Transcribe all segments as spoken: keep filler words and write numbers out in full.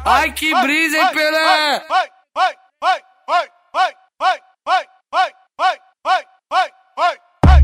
Ai que brisa, hein, Pelé? Vai, vai, vai, vai, vai, vai, vai, vai, vai, vai, vai, vai.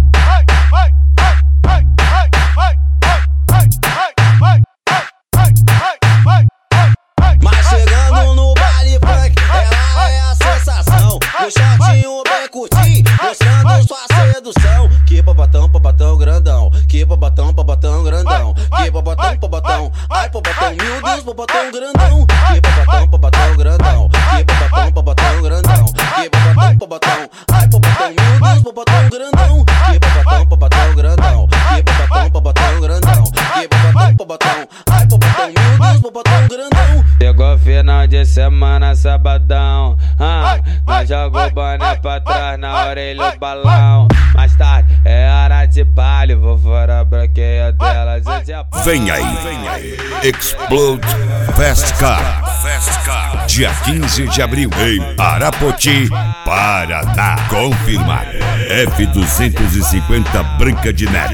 Mas chegando no baile funk, ela é a sensação. O shortinho bem curtinho, mostrando sua sedução. Que babatão, babatão grandão. Que babatão, babatão grandão. Que babatão, babatão. Ai, babatão, meu Deus, babatão grandão. Que babatão, babatão grandão. Que babatão, babatão grandão. Que babatão, babatão. Ai, babatão, meu Deus, babatão grandão. Que babatão, babatão grandão. Que babatão, babatão grandão. Que babatão, babatão. Ai, babatão, meu Deus, babatão grandão. Chegou final de semana, sabadão. Ah, nós joga o boné pra trás, na orelha o balão. Mais tarde é hora de baile, vou fora a branqueia delas. Vem aí, vem aí. Explode Fast Car. Fast Car. Dia quinze de abril em Arapoti, Paraná. Confirmado. F duzentos e cinquenta Branca de Neve.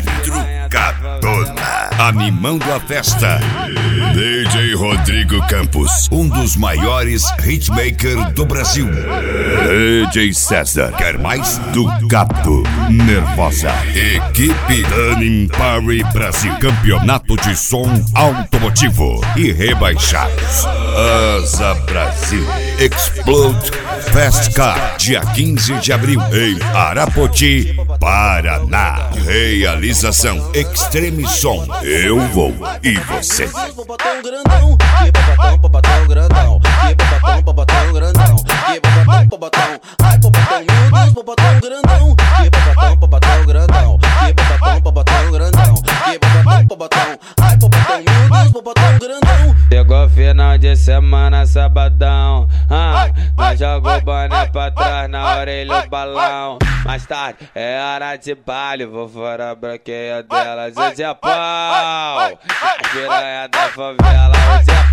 Trucadona. Animando a festa. D J Rodrigo Campos, um dos maiores hitmakers do Brasil. D J César, quer mais? Do Gato Nervosa. Equipe Danin Party Brasil. Campeonato de som automotivo e rebaixados. Asa Brasil. Explode Fast Car. Dia quinze de abril em Arapoti, Paraná. Realização Extreme Som. Eu vou e você. Babatão grandão, que babatão, babatão grandão. Que babatão, babatão grandão. Que babatão, babatão. Ai, babatão, meu Deus, babatão grandão. Que babatão, babatão grandão. Que babatão, babatão grandão. Que babatão, babatão. Ai, babatão, meu Deus, babatão grandão. Chegou final de semana, sabadão. Ah, nós joga o boné pra trás, na orelha o balão. Mais tarde é hora de baile, vou fora a branqueia delas. Hoje é pau, a piranha da favela. Hoje é